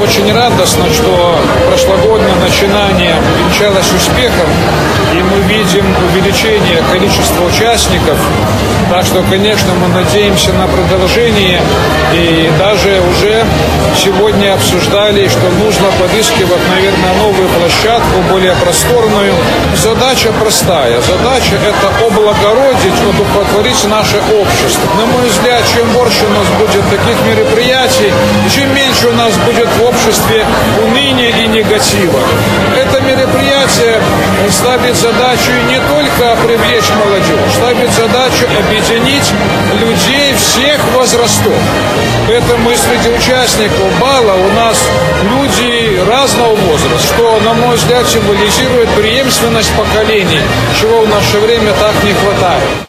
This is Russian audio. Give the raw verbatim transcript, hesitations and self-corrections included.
очень радостно, что прошлогоднее начинание увенчалось успехом, и мы видим увеличение количества участников. Так что, конечно, мы надеемся на продолжение, и даже уже сегодня обсуждали, что нужно подыскивать, наверное, новую площадку, более просторную. Задача простая. Задача – это облагородить, одухотворить наше общество. На мой взгляд, чем больше у нас будет таких мероприятий, чем меньше у нас будет в обществе уныния и негатива. Это мероприятие ставит задачу не только привлечь молодежь, ставит задачу объединить людей всех возрастов. Поэтому и среди участников бала у нас люди разного возраста, что, на мой взгляд, символизирует преемственность поколений, чего в наше время так не хватает.